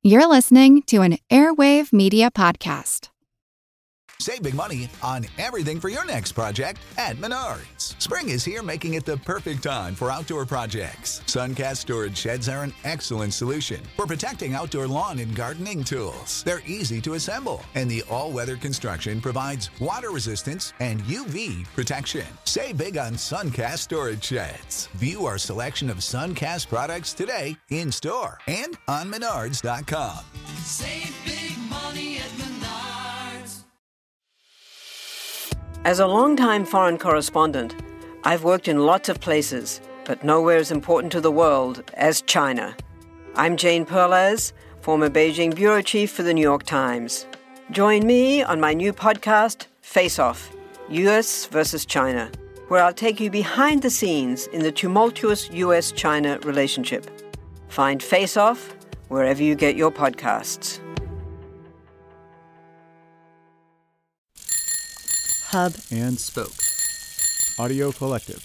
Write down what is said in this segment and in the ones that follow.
You're listening to an Airwave Media Podcast. Save big money on everything for your next project at Menards. Spring is here, making it the perfect time for outdoor projects. Suncast storage sheds are an excellent solution for protecting outdoor lawn and gardening tools. They're easy to assemble, and the all-weather construction provides water resistance and UV protection. Save big on Suncast storage sheds. View our selection of Suncast products today in store and on Menards.com. Save big money at Menards. As a longtime foreign correspondent, I've worked in lots of places, but nowhere as important to the world as China. I'm Jane Perlez, former Beijing bureau chief for the New York Times. Join me on my new podcast, Face Off, U.S. versus China, where I'll take you behind the scenes in the tumultuous U.S.-China relationship. Find Face Off wherever you get your podcasts. Hub and Spoke Audio Collective.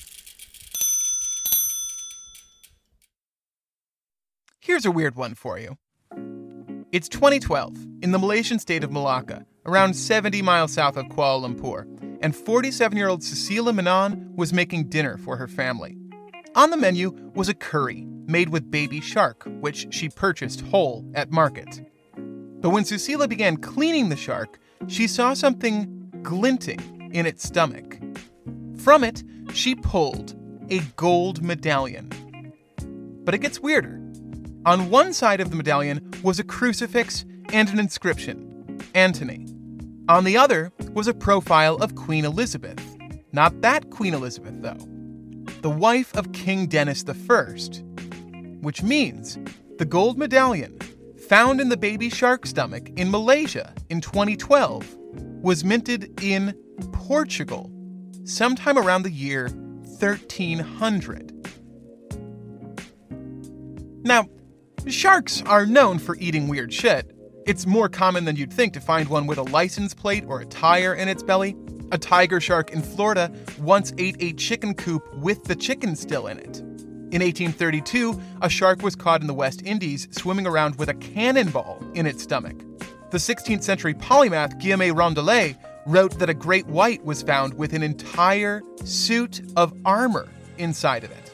Here's a weird one for you. It's 2012 in the Malaysian state of Malacca, around 70 miles south of Kuala Lumpur, and 47-year-old Cecilia Menon was making dinner for her family. On the menu was a curry made with baby shark, which she purchased whole at market. But when Cecilia began cleaning the shark, she saw something glinting in its stomach. From it, she pulled a gold medallion. But it gets weirder. On one side of the medallion was a crucifix and an inscription, Antony. On the other was a profile of Queen Elizabeth. Not that Queen Elizabeth, though. The wife of King Dennis I. Which means the gold medallion, found in the baby shark stomach in Malaysia in 2012, was minted in Portugal sometime around the year 1300. Now, sharks are known for eating weird shit. It's more common than you'd think to find one with a license plate or a tire in its belly. A tiger shark in Florida once ate a chicken coop with the chicken still in it. In 1832, a shark was caught in the West Indies swimming around with a cannonball in its stomach. The 16th century polymath Guillaume Rondelet wrote that a great white was found with an entire suit of armor inside of it.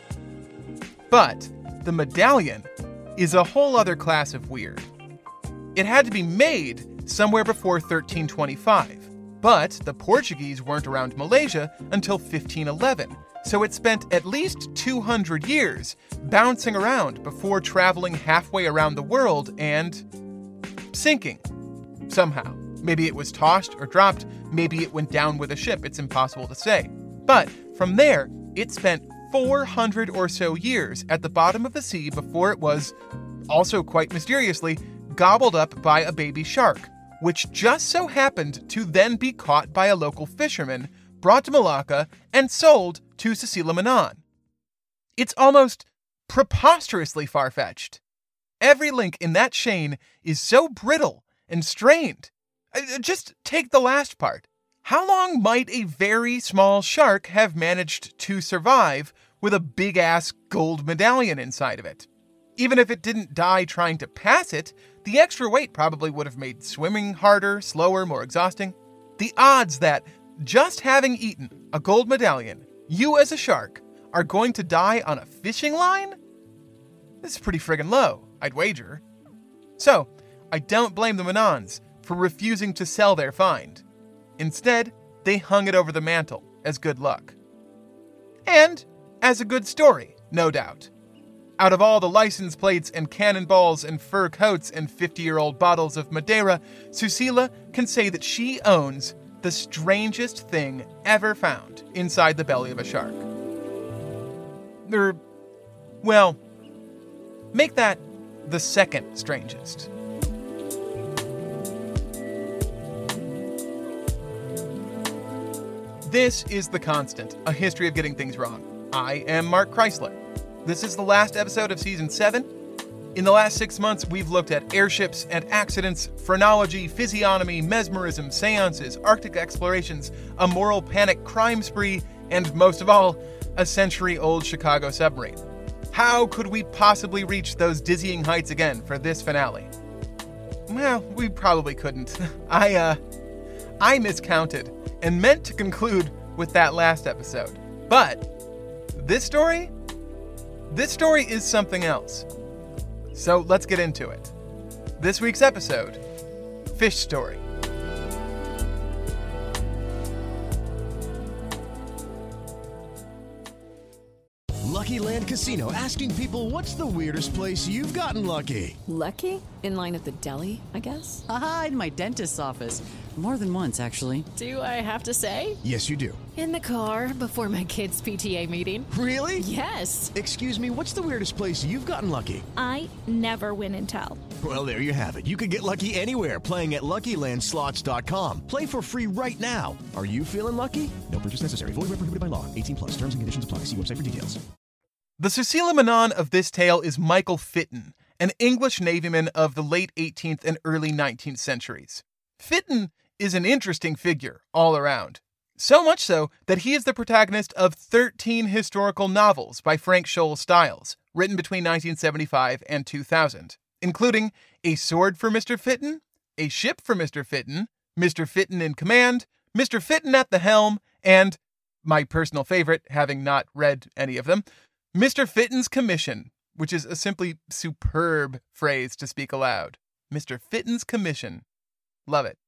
But the medallion is a whole other class of weird. It had to be made somewhere before 1325, but the Portuguese weren't around Malaysia until 1511, so it spent at least 200 years bouncing around before traveling halfway around the world and sinking. Somehow. Maybe it was tossed or dropped, maybe it went down with a ship, it's impossible to say. But from there, it spent 400 or so years at the bottom of the sea before it was, also quite mysteriously, gobbled up by a baby shark, which just so happened to then be caught by a local fisherman, brought to Malacca, and sold to Cecilia Menon. It's almost preposterously far-fetched. Every link in that chain is so brittle and strained. Just take the last part. How long might a very small shark have managed to survive with a big-ass gold medallion inside of it? Even if it didn't die trying to pass it, the extra weight probably would have made swimming harder, slower, more exhausting. The odds that, just having eaten a gold medallion, you as a shark are going to die on a fishing line? This is pretty friggin' low, I'd wager. So, I don't blame the Menons for refusing to sell their find. Instead, they hung it over the mantle as good luck. And as a good story, no doubt. Out of all the license plates and cannonballs and fur coats and 50-year-old bottles of Madeira, Cecilia can say that she owns the strangest thing ever found inside the belly of a shark. Well, make that the second strangest. This is The Constant, a history of getting things wrong. I am Mark Chrysler. This is the last episode of Season 7. In the last 6 months, we've looked at airships and accidents, phrenology, physiognomy, mesmerism, seances, Arctic explorations, a moral panic crime spree, and most of all, a century-old Chicago submarine. How could we possibly reach those dizzying heights again for this finale? Well, we probably couldn't. I miscounted and meant to conclude with that last episode. But this story is something else. So let's get into it. This week's episode, Fish Story. Lucky Land Casino, asking people, what's the weirdest place you've gotten lucky? Lucky? In line at the deli, I guess? Aha, in my dentist's office. More than once, actually. Do I have to say? Yes, you do. In the car before my kids' PTA meeting. Really? Yes. Excuse me, what's the weirdest place you've gotten lucky? I never win and tell. Well, there you have it. You can get lucky anywhere, playing at LuckyLandSlots.com. Play for free right now. Are you feeling lucky? No purchase necessary. Void where prohibited by law. 18+. Terms and conditions apply. See website for details. The Susila Menon of this tale is Michael Fitton, an English navyman of the late 18th and early 19th centuries. Fitton is an interesting figure all around. So much so that he is the protagonist of 13 historical novels by Frank Scholl Styles, written between 1975 and 2000, including A Sword for Mr. Fitton, A Ship for Mr. Fitton, Mr. Fitton in Command, Mr. Fitton at the Helm, and, my personal favorite, having not read any of them, Mr. Fitton's Commission, which is a simply superb phrase to speak aloud. Mr. Fitton's Commission. Love it.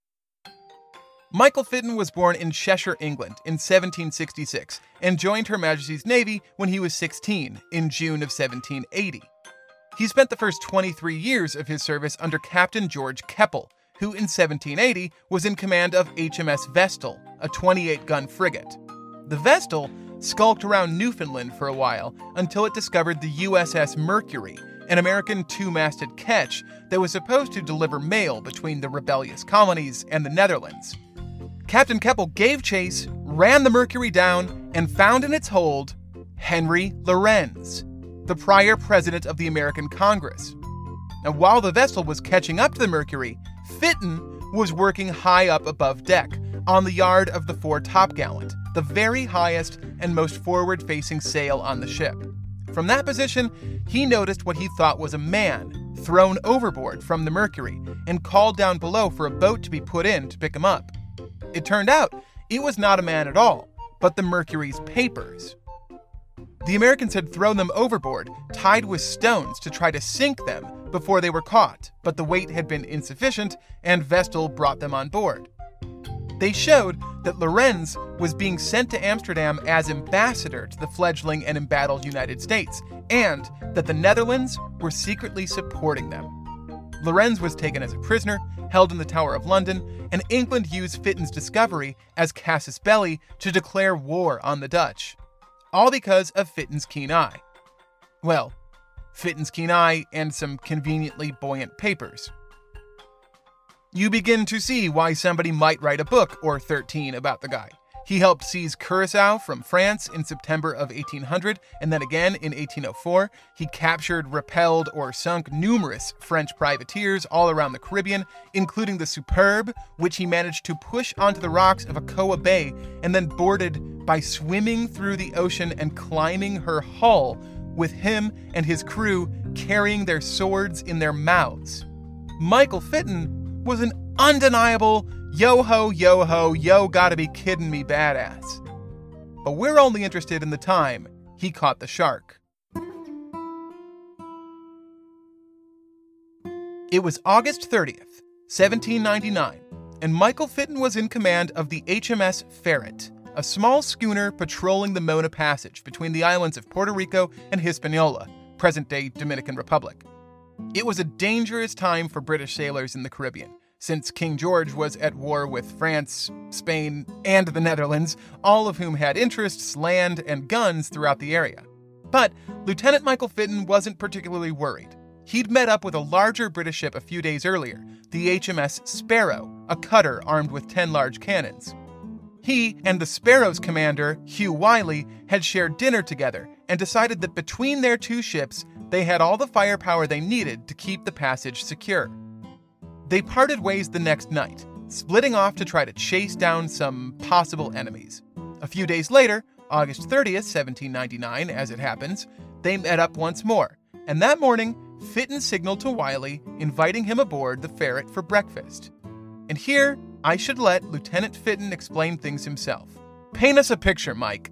Michael Fitton was born in Cheshire, England in 1766 and joined Her Majesty's Navy when he was 16 in June of 1780. He spent the first 23 years of his service under Captain George Keppel, who in 1780 was in command of HMS Vestal, a 28-gun frigate. The Vestal skulked around Newfoundland for a while until it discovered the USS Mercury, an American two-masted ketch that was supposed to deliver mail between the rebellious colonies and the Netherlands. Captain Keppel gave chase, ran the Mercury down, and found in its hold Henry Lorenz, the prior president of the American Congress. Now, while the Vestal was catching up to the Mercury, Fitton was working high up above deck, on the yard of the fore topgallant, the very highest and most forward-facing sail on the ship. From that position, he noticed what he thought was a man thrown overboard from the Mercury and called down below for a boat to be put in to pick him up. It turned out it was not a man at all, but the Mercury's papers. The Americans had thrown them overboard, tied with stones to try to sink them before they were caught, but the weight had been insufficient and Vestal brought them on board. They showed that Lorenz was being sent to Amsterdam as ambassador to the fledgling and embattled United States, and that the Netherlands were secretly supporting them. Lorenz was taken as a prisoner, held in the Tower of London, and England used Fitton's discovery as casus belli to declare war on the Dutch. All because of Fitton's keen eye. Well, Fitton's keen eye and some conveniently buoyant papers. You begin to see why somebody might write a book or 13 about the guy. He helped seize Curaçao from France in September of 1800, and then again in 1804. He captured, repelled, or sunk numerous French privateers all around the Caribbean, including the Superbe, which he managed to push onto the rocks of Ocoa Bay and then boarded by swimming through the ocean and climbing her hull, with him and his crew carrying their swords in their mouths. Michael Fitton was an undeniable yo-ho, yo-ho, yo gotta be kidding me badass. But we're only interested in the time he caught the shark. It was August 30th, 1799, and Michael Fitton was in command of the HMS Ferret, a small schooner patrolling the Mona Passage between the islands of Puerto Rico and Hispaniola, present-day Dominican Republic. It was a dangerous time for British sailors in the Caribbean, since King George was at war with France, Spain, and the Netherlands, all of whom had interests, land, and guns throughout the area. But Lieutenant Michael Fitton wasn't particularly worried. He'd met up with a larger British ship a few days earlier, the HMS Sparrow, a cutter armed with 10 large cannons. He and the Sparrow's commander, Hugh Wiley, had shared dinner together and decided that between their two ships, they had all the firepower they needed to keep the passage secure. They parted ways the next night, splitting off to try to chase down some possible enemies. A few days later, August 30th, 1799, as it happens, They met up once more, and that morning, Fitton signaled to Wiley, inviting him aboard the Ferret for breakfast. And here, I should let Lieutenant Fitton explain things himself. Paint us a picture, Mike.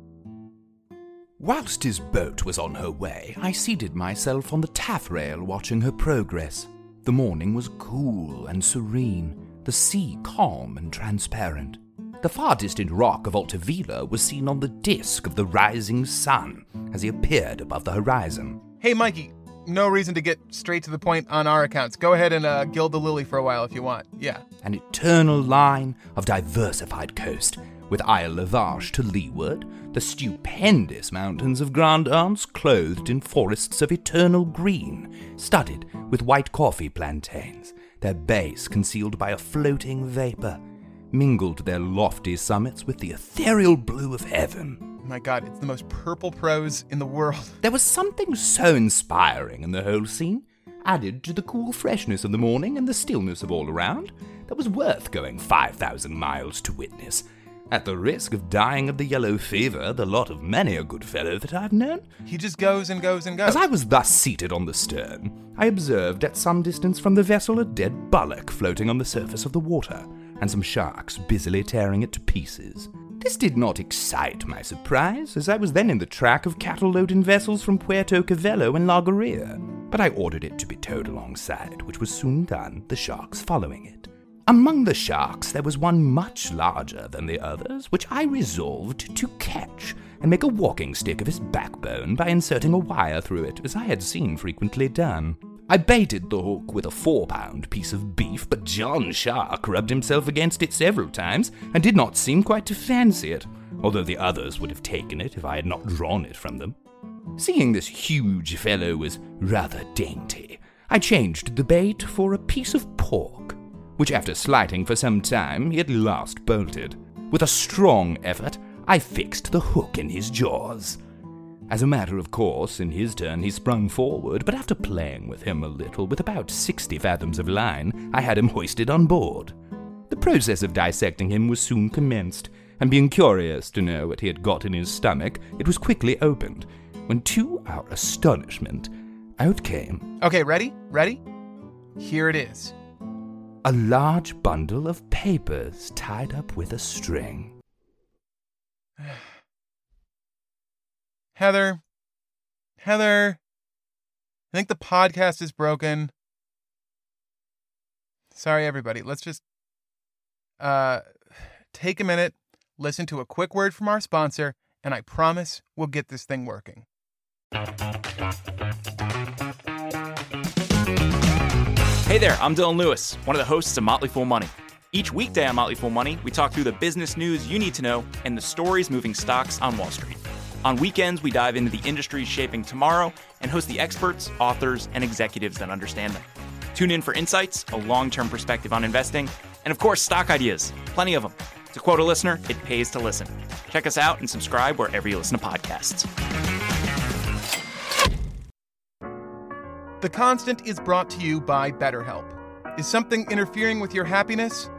Whilst his boat was on her way, I seated myself on the taffrail watching her progress. The morning was cool and serene, the sea calm and transparent. The far distant rock of Altavilla was seen on the disk of the rising sun as he appeared above the horizon. Hey, Mikey, no reason to get straight to the point on our accounts. Go ahead and gild the lily for a while if you want. Yeah. An eternal line of diversified coast, with Isle La Vache to leeward, the stupendous mountains of Grand Anse clothed in forests of eternal green, studded with white coffee plantains, their base concealed by a floating vapor, mingled their lofty summits with the ethereal blue of heaven. My God, it's the most purple prose in the world. There was something so inspiring in the whole scene, added to the cool freshness of the morning and the stillness of all around, that was worth going 5,000 miles to witness. At the risk of dying of the yellow fever, the lot of many a good fellow that I've known. He just goes and goes and goes. As I was thus seated on the stern, I observed at some distance from the vessel a dead bullock floating on the surface of the water, and some sharks busily tearing it to pieces. This did not excite my surprise, as I was then in the track of cattle-loading vessels from Puerto Cabello and La Guardia, but I ordered it to be towed alongside, which was soon done, the sharks following it. Among the sharks there was one much larger than the others, which I resolved to catch and make a walking stick of his backbone by inserting a wire through it, as I had seen frequently done. I baited the hook with a 4-pound piece of beef, but John Shark rubbed himself against it several times and did not seem quite to fancy it, although the others would have taken it if I had not drawn it from them. Seeing this huge fellow was rather dainty, I changed the bait for a piece of pork, which after slighting for some time, he at last bolted. With a strong effort, I fixed the hook in his jaws. As a matter of course, in his turn he sprung forward, but after playing with him a little, with about 60 fathoms of line, I had him hoisted on board. The process of dissecting him was soon commenced, and being curious to know what he had got in his stomach, it was quickly opened, when to our astonishment, out came... Okay, ready? Ready? Here it is. A large bundle of papers tied up with a string. Heather, I think the podcast is broken. Sorry, everybody. Let's just take a minute, listen to a quick word from our sponsor, and I promise we'll get this thing working. Hey there, I'm Dylan Lewis, one of the hosts of Motley Fool Money. Each weekday on Motley Fool Money, we talk through the business news you need to know and the stories moving stocks on Wall Street. On weekends, we dive into the industries shaping tomorrow and host the experts, authors, and executives that understand them. Tune in for insights, a long-term perspective on investing, and of course, stock ideas. Plenty of them. To quote a listener, it pays to listen. Check us out and subscribe wherever you listen to podcasts. The Constant is brought to you by BetterHelp. Is something interfering with your happiness?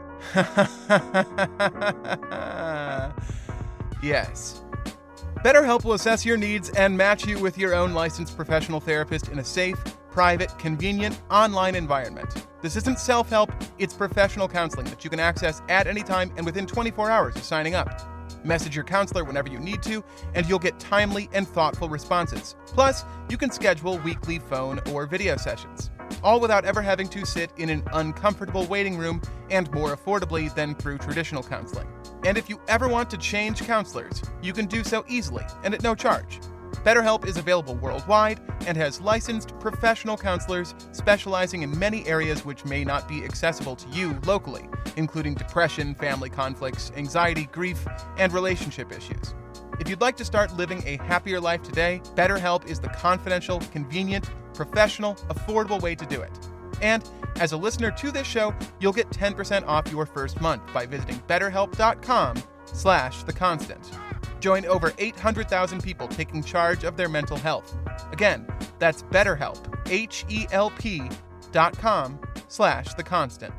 Yes. BetterHelp will assess your needs and match you with your own licensed professional therapist in a safe, private, convenient, online environment. This isn't self-help, it's professional counseling that you can access at any time and within 24 hours of signing up. Message your counselor whenever you need to, and you'll get timely and thoughtful responses. Plus, you can schedule weekly phone or video sessions, all without ever having to sit in an uncomfortable waiting room and more affordably than through traditional counseling. And if you ever want to change counselors, you can do so easily and at no charge. BetterHelp is available worldwide and has licensed professional counselors specializing in many areas which may not be accessible to you locally, including depression, family conflicts, anxiety, grief, and relationship issues. If you'd like to start living a happier life today, BetterHelp is the confidential, convenient, professional, affordable way to do it. And as a listener to this show, you'll get 10% off your first month by visiting BetterHelp.com/theconstant. Join over 800,000 people taking charge of their mental health. Again, that's BetterHelp, HELP.com/theconstant.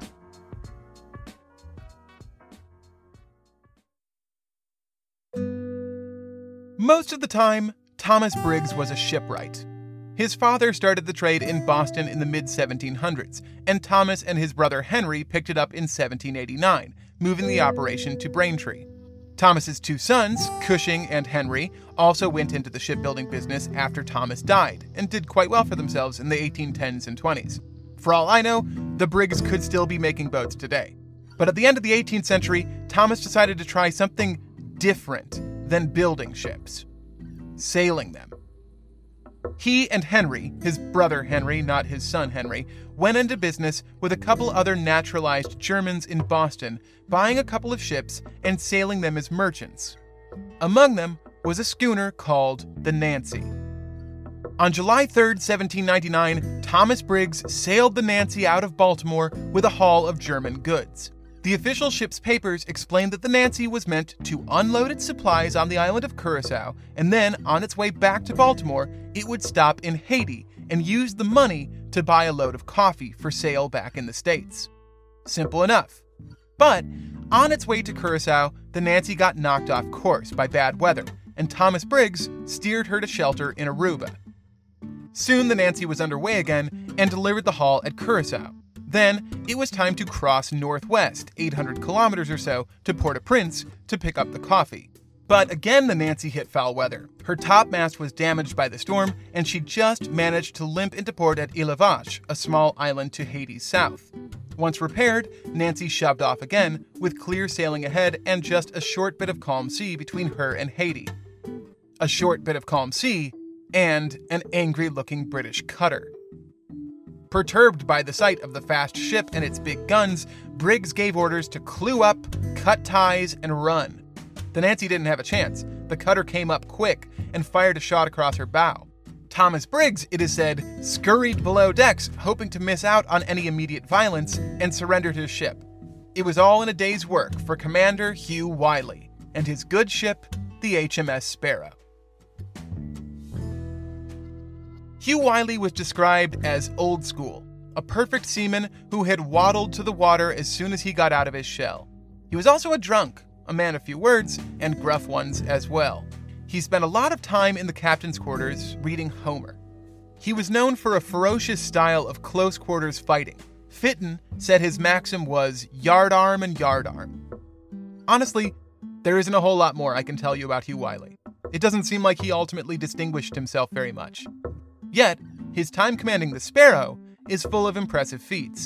Most of the time Thomas Briggs was a shipwright. His father started the trade in Boston in the mid-1700s, and Thomas and his brother Henry picked it up in 1789, moving the operation to Braintree. Thomas's two sons, Cushing and Henry, also went into the shipbuilding business after Thomas died and did quite well for themselves in the 1810s and 20s. For all I know, the Briggs could still be making boats today. But at the end of the 18th century, Thomas decided to try something different than building ships: sailing them. He and Henry, his brother Henry, not his son Henry, went into business with a couple other naturalized Germans in Boston, buying a couple of ships and sailing them as merchants. Among them was a schooner called the Nancy. On July 3, 1799, Thomas Briggs sailed the Nancy out of Baltimore with a haul of German goods. The official ship's papers explained that the Nancy was meant to unload its supplies on the island of Curacao, and then, on its way back to Baltimore, it would stop in Haiti and use the money to buy a load of coffee for sale back in the States. Simple enough. But on its way to Curacao, the Nancy got knocked off course by bad weather, and Thomas Briggs steered her to shelter in Aruba. Soon the Nancy was underway again and delivered the haul at Curacao. Then it was time to cross northwest, 800 kilometers or so, to Port-au-Prince to pick up the coffee. But again the Nancy hit foul weather. Her topmast was damaged by the storm, and she just managed to limp into port at Île-Vache, a small island to Haiti's south. Once repaired, Nancy shoved off again, with clear sailing ahead and just a short bit of calm sea between her and Haiti. A short bit of calm sea and an angry-looking British cutter. Perturbed by the sight of the fast ship and its big guns, Briggs gave orders to clew up, cut ties, and run. The Nancy didn't have a chance. The cutter came up quick and fired a shot across her bow. Thomas Briggs, it is said, scurried below decks, hoping to miss out on any immediate violence, and surrendered his ship. It was all in a day's work for Commander Hugh Wiley and his good ship, the HMS Sparrow. Hugh Wiley was described as old school, a perfect seaman who had waddled to the water as soon as he got out of his shell. He was also a drunk, a man of few words, and gruff ones as well. He spent a lot of time in the captain's quarters reading Homer. He was known for a ferocious style of close-quarters fighting. Fitton said his maxim was yard arm and yard arm. Honestly, there isn't a whole lot more I can tell you about Hugh Wiley. It doesn't seem like he ultimately distinguished himself very much. Yet, his time commanding the Sparrow is full of impressive feats.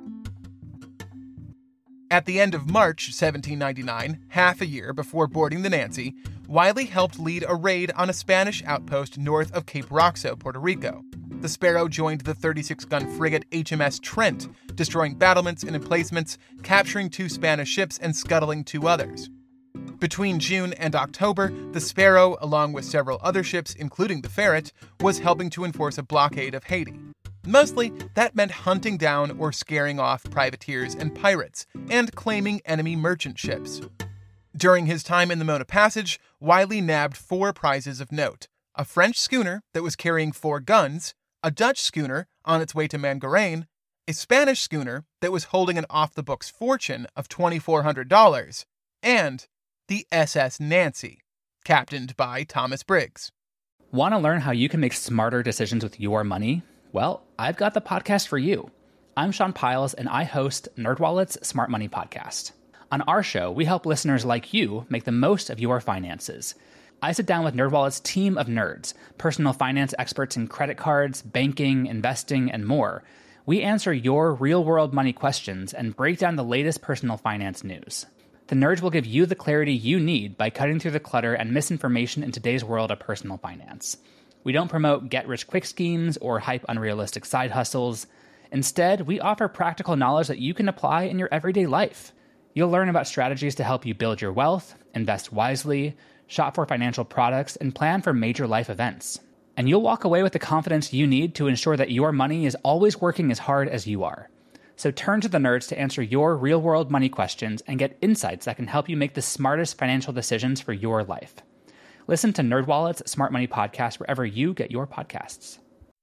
At the end of March 1799, half a year before boarding the Nancy, Wiley helped lead a raid on a Spanish outpost north of Cape Roxo, Puerto Rico. The Sparrow joined the 36-gun frigate HMS Trent, destroying battlements and emplacements, capturing 2 Spanish ships, and scuttling 2 others. Between June and October, the Sparrow, along with several other ships, including the Ferret, was helping to enforce a blockade of Haiti. Mostly, that meant hunting down or scaring off privateers and pirates, and claiming enemy merchant ships. During his time in the Mona Passage, Wiley nabbed 4 prizes of note: a French schooner that was carrying 4 guns, a Dutch schooner on its way to Mangarene, a Spanish schooner that was holding an off-the-books fortune of $2,400, and the SS Nancy, captained by Thomas Briggs. Want to learn how you can make smarter decisions with your money? Well, I've got the podcast for you. I'm Sean Piles, and I host NerdWallet's Smart Money Podcast. On our show, we help listeners like you make the most of your finances. I sit down with NerdWallet's team of nerds, personal finance experts in credit cards, banking, investing, and more. We answer your real-world money questions and break down the latest personal finance news. The nerds will give you the clarity you need by cutting through the clutter and misinformation in today's world of personal finance. We don't promote get-rich-quick schemes or hype unrealistic side hustles. Instead, we offer practical knowledge that you can apply in your everyday life. You'll learn about strategies to help you build your wealth, invest wisely, shop for financial products, and plan for major life events. And you'll walk away with the confidence you need to ensure that your money is always working as hard as you are. So turn to the nerds to answer your real-world money questions and get insights that can help you make the smartest financial decisions for your life. Listen to NerdWallet's Smart Money Podcast wherever you get your podcasts.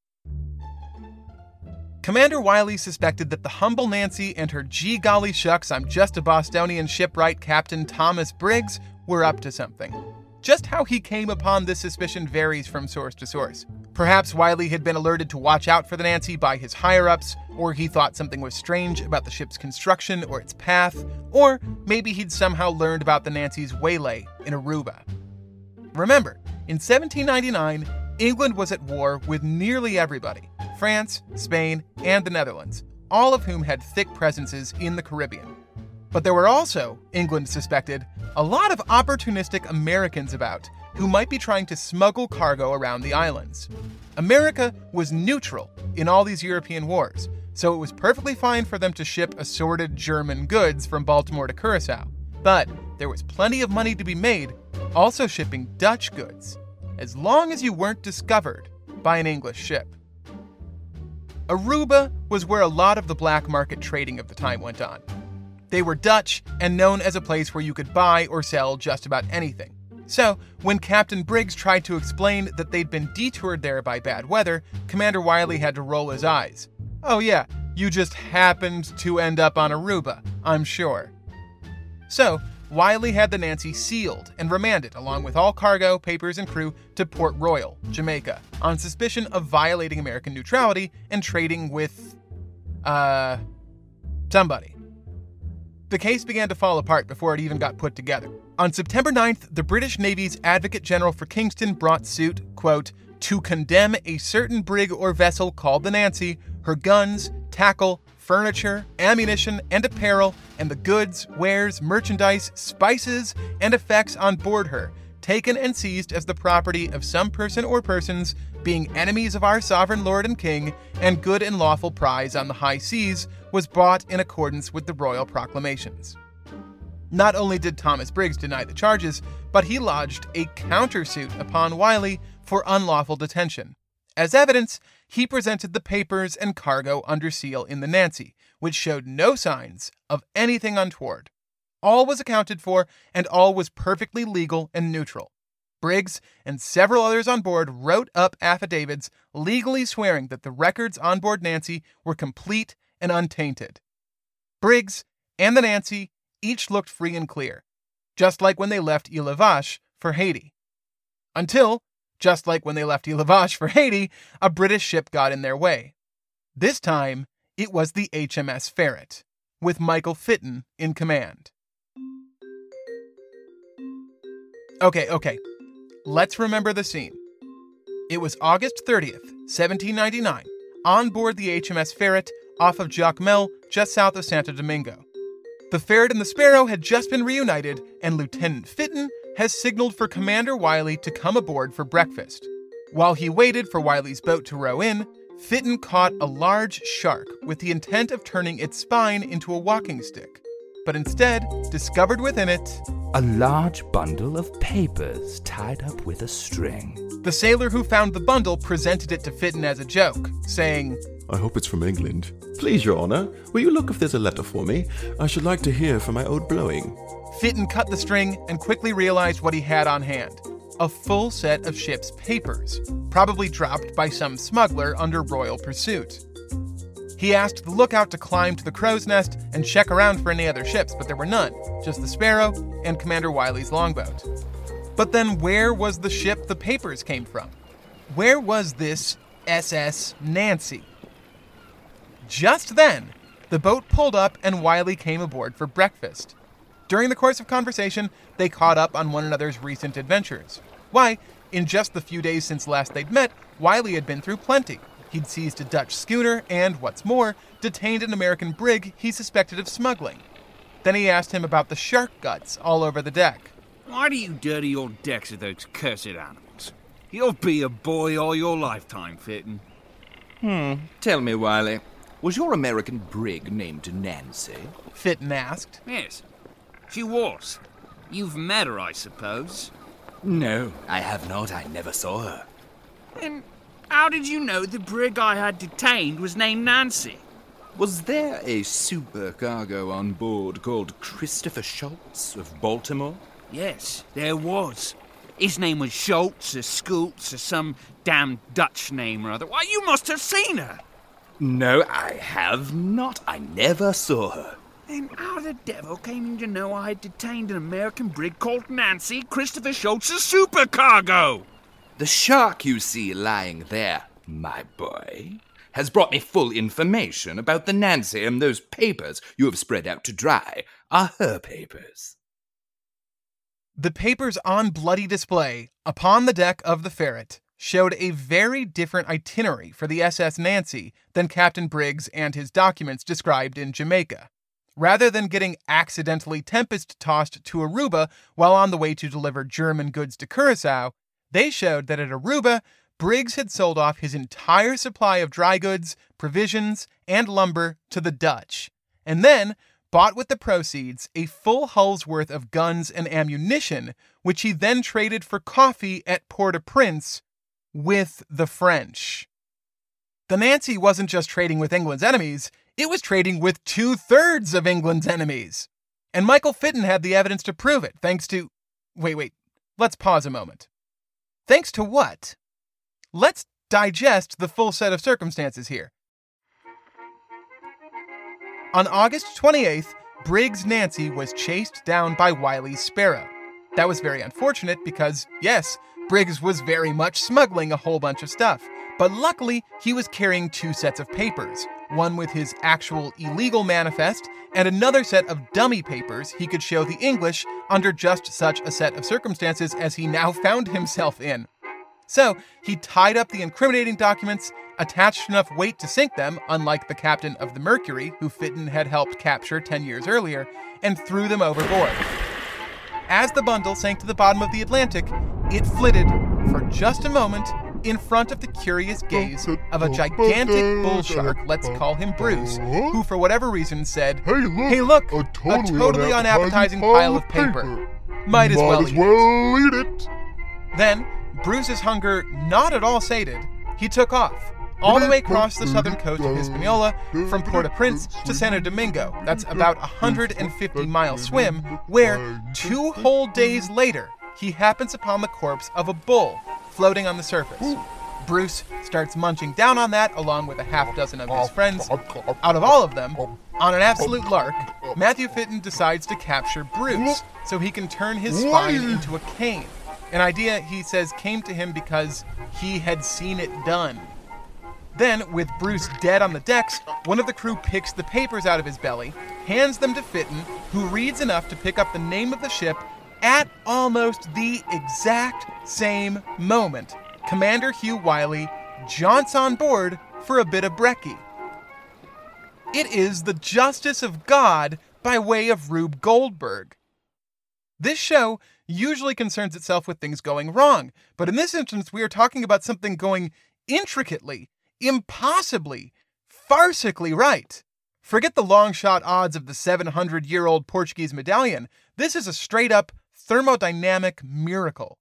Commander Wiley suspected that the humble Nancy and her gee golly shucks I'm just a Bostonian shipwright Captain Thomas Briggs were up to something. Just how he came upon this suspicion varies from source to source. Perhaps Wiley had been alerted to watch out for the Nancy by his higher-ups, or he thought something was strange about the ship's construction or its path, or maybe he'd somehow learned about the Nancy's waylay in Aruba. Remember, in 1799, England was at war with nearly everybody: France, Spain, and the Netherlands, all of whom had thick presences in the Caribbean. But there were also, England suspected, a lot of opportunistic Americans about who might be trying to smuggle cargo around the islands. America was neutral in all these European wars, so it was perfectly fine for them to ship assorted German goods from Baltimore to Curacao. But there was plenty of money to be made also shipping Dutch goods, as long as you weren't discovered by an English ship. Aruba was where a lot of the black market trading of the time went on. They were Dutch and known as a place where you could buy or sell just about anything. So, when Captain Briggs tried to explain that they'd been detoured there by bad weather, Commander Wiley had to roll his eyes. "Oh yeah, you just happened to end up on Aruba, I'm sure." So, Wiley had the Nancy sealed and remanded along with all cargo, papers, and crew to Port Royal, Jamaica, on suspicion of violating American neutrality and trading with, somebody. The case began to fall apart before it even got put together. On September 9th, the British Navy's Advocate General for Kingston brought suit, quote, "to condemn a certain brig or vessel called the Nancy, her guns, tackle, furniture, ammunition, and apparel, and the goods, wares, merchandise, spices, and effects on board her, taken and seized as the property of some person or persons, being enemies of our sovereign lord and king, and good and lawful prize on the high seas, was bought in accordance with the royal proclamations." Not only did Thomas Briggs deny the charges, but he lodged a countersuit upon Wiley for unlawful detention. As evidence, he presented the papers and cargo under seal in the Nancy, which showed no signs of anything untoward. All was accounted for, and all was perfectly legal and neutral. Briggs and several others on board wrote up affidavits legally swearing that the records on board Nancy were complete and untainted. Briggs and the Nancy each looked free and clear, just like when they left Ile La Vache for Haiti. Until, just like when they left Ile La Vache for Haiti, a British ship got in their way. This time, it was the HMS Ferret, with Michael Fitton in command. Okay. Let's remember the scene. It was August 30th, 1799, on board the HMS Ferret off of Jacmel, just south of Santo Domingo. The Ferret and the Sparrow had just been reunited, and Lieutenant Fitton has signaled for Commander Wiley to come aboard for breakfast. While he waited for Wiley's boat to row in, Fitton caught a large shark with the intent of turning its spine into a walking stick, but instead discovered within it a large bundle of papers tied up with a string. The sailor who found the bundle presented it to Fitton as a joke, saying, "I hope it's from England. Please, Your Honor, will you look if there's a letter for me? I should like to hear from my old blowing." Fitton cut the string and quickly realized what he had on hand: a full set of ship's papers, probably dropped by some smuggler under royal pursuit. He asked the lookout to climb to the crow's nest and check around for any other ships, but there were none, just the Sparrow and Commander Wiley's longboat. But then where was the ship the papers came from? Where was this SS Nancy? Just then, the boat pulled up and Wiley came aboard for breakfast. During the course of conversation, they caught up on one another's recent adventures. Why, in just the few days since last they'd met, Wiley had been through plenty. He'd seized a Dutch schooner and, what's more, detained an American brig he suspected of smuggling. Then he asked him about the shark guts all over the deck. "Why do you dirty your decks with those cursed animals? You'll be a boy all your lifetime, Fitton." Tell me, Wiley, was your American brig named Nancy? Fitton asked. "Yes, she was. You've met her, I suppose?" "No, I have not. I never saw her." "Then how did you know the brig I had detained was named Nancy?" Was there a supercargo on board called Christopher Schultz of Baltimore? "Yes, there was. His name was Schultz or Schultz or some damn Dutch name or other. Why, you must have seen her." "No, I have not. I never saw her." And how the devil came you to know I had detained an American brig called Nancy, Christopher Schultz's supercargo? The shark you see lying there, my boy, has brought me full information about the Nancy, and those papers you have spread out to dry are her papers. The papers on bloody display upon the deck of the Ferret showed a very different itinerary for the SS Nancy than Captain Briggs and his documents described in Jamaica. Rather than getting accidentally tempest-tossed to Aruba while on the way to deliver German goods to Curaçao, they showed that at Aruba, Briggs had sold off his entire supply of dry goods, provisions, and lumber to the Dutch, and then bought with the proceeds a full hull's worth of guns and ammunition, which he then traded for coffee at Port-au-Prince with the French. The Nancy wasn't just trading with England's enemies, it was trading with 2/3 of England's enemies. And Michael Fitton had the evidence to prove it, thanks to... Wait, let's pause a moment. Thanks to what? Let's digest the full set of circumstances here. On August 28th, Briggs' Nancy was chased down by Wiley's Sparrow. That was very unfortunate because, yes, Briggs was very much smuggling a whole bunch of stuff. But luckily, he was carrying 2 sets of papers, one with his actual illegal manifest and another set of dummy papers he could show the English under just such a set of circumstances as he now found himself in. So, he tied up the incriminating documents, attached enough weight to sink them, unlike the captain of the Mercury, who Fitton had helped capture 10 years earlier, and threw them overboard. As the bundle sank to the bottom of the Atlantic, it flitted, for just a moment, in front of the curious gaze of a gigantic bull shark, let's call him Bruce, who for whatever reason said, Hey look, a totally unappetizing pile of paper. Might as well eat it. Then, Bruce's hunger not at all sated, he took off, all the way across the southern coast of Hispaniola, from Port-au-Prince to Santo Domingo. That's about a 150-mile swim, where 2 whole days later, he happens upon the corpse of a bull floating on the surface. Bruce starts munching down on that along with a half dozen of his friends. Out of all of them, on an absolute lark, Matthew Fitton decides to capture Bruce so he can turn his spine into a cane. An idea, he says, came to him because he had seen it done. Then, with Bruce dead on the decks, one of the crew picks the papers out of his belly, hands them to Fitton, who reads enough to pick up the name of the ship at almost the exact same moment. Commander Hugh Wiley jaunts on board for a bit of brekkie. It is the justice of God by way of Rube Goldberg. This show usually concerns itself with things going wrong, but in this instance we are talking about something going intricately, impossibly, farcically right. Forget the long-shot odds of the 700-year-old Portuguese medallion. This is a straight-up thermodynamic miracle.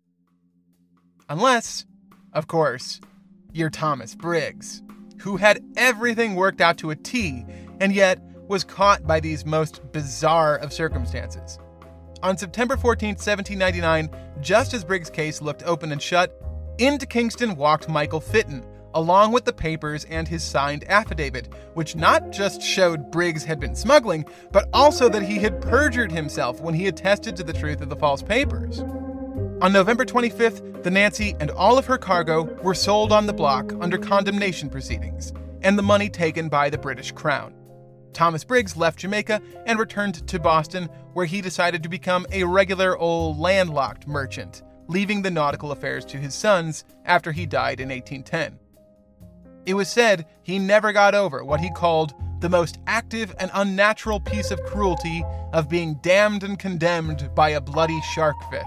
Unless, of course, you're Thomas Briggs, who had everything worked out to a T, and yet was caught by these most bizarre of circumstances. On September 14, 1799, just as Briggs' case looked open and shut, into Kingston walked Michael Fitton, along with the papers and his signed affidavit, which not just showed Briggs had been smuggling, but also that he had perjured himself when he attested to the truth of the false papers. On November 25th, the Nancy and all of her cargo were sold on the block under condemnation proceedings, and the money taken by the British Crown. Thomas Briggs left Jamaica and returned to Boston, where he decided to become a regular old landlocked merchant, leaving the nautical affairs to his sons after he died in 1810. It was said he never got over what he called the most active and unnatural piece of cruelty of being damned and condemned by a bloody sharkfish.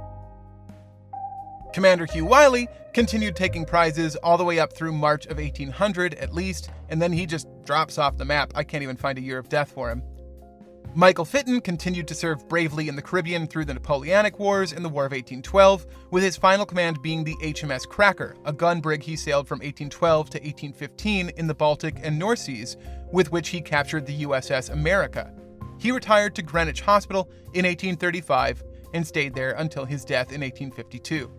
Commander Hugh Wiley continued taking prizes all the way up through March of 1800 at least, and then he just drops off the map. I can't even find a year of death for him. Michael Fitton continued to serve bravely in the Caribbean through the Napoleonic Wars and the War of 1812, with his final command being the HMS Cracker, a gun brig he sailed from 1812 to 1815 in the Baltic and North Seas, with which he captured the USS America. He retired to Greenwich Hospital in 1835 and stayed there until his death in 1852.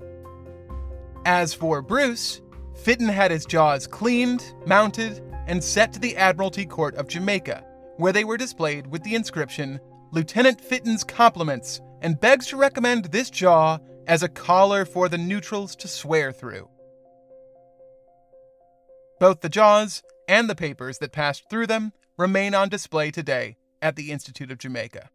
As for Bruce, Fitton had his jaws cleaned, mounted, and set to the Admiralty Court of Jamaica, where they were displayed with the inscription, Lieutenant Fitton's compliments, and begs to recommend this jaw as a collar for the neutrals to swear through. Both the jaws and the papers that passed through them remain on display today at the Institute of Jamaica.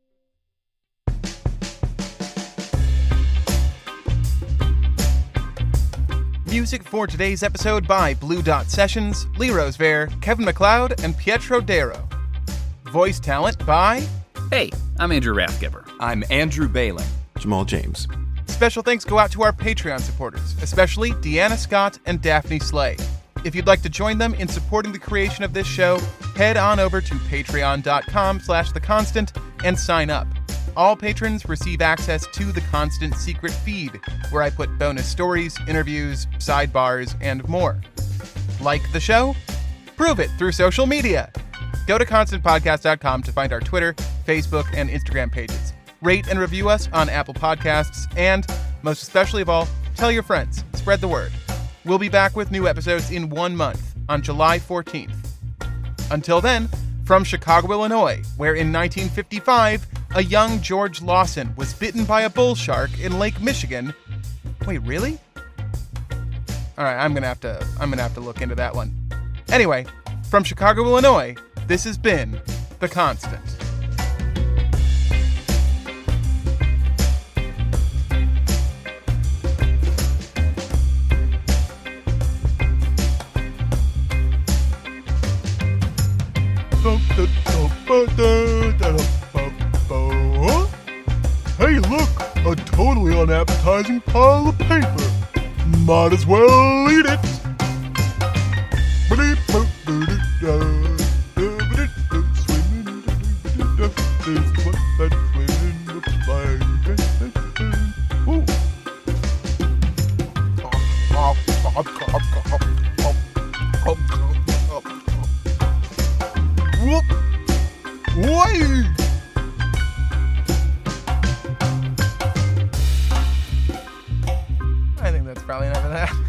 Music for today's episode by Blue Dot Sessions, Lee Rosevear, Kevin MacLeod, and Pietro Darrow. Voice talent by... Hey, I'm Andrew Rathgiver. I'm Andrew Bailey. Jamal James. Special thanks go out to our Patreon supporters, especially Deanna Scott and Daphne Slay. If you'd like to join them in supporting the creation of this show, head on over to patreon.com/theconstant and sign up. All patrons receive access to the Constant secret feed, where I put bonus stories, interviews, sidebars, and more. Like the show? Prove it through social media. Go to ConstantPodcast.com to find our Twitter, Facebook, and Instagram pages. Rate and review us on Apple Podcasts, and, most especially of all, tell your friends. Spread the word. We'll be back with new episodes in 1 month, on July 14th. Until then, from Chicago, Illinois, where in 1955, a young George Lawson was bitten by a bull shark in Lake Michigan. Wait, really? All right, I'm gonna have to look into that one. Anyway, from Chicago, Illinois, this has been The Constant. Hey, look! A totally unappetizing pile of paper. Might as well eat it. I think that's probably enough of that.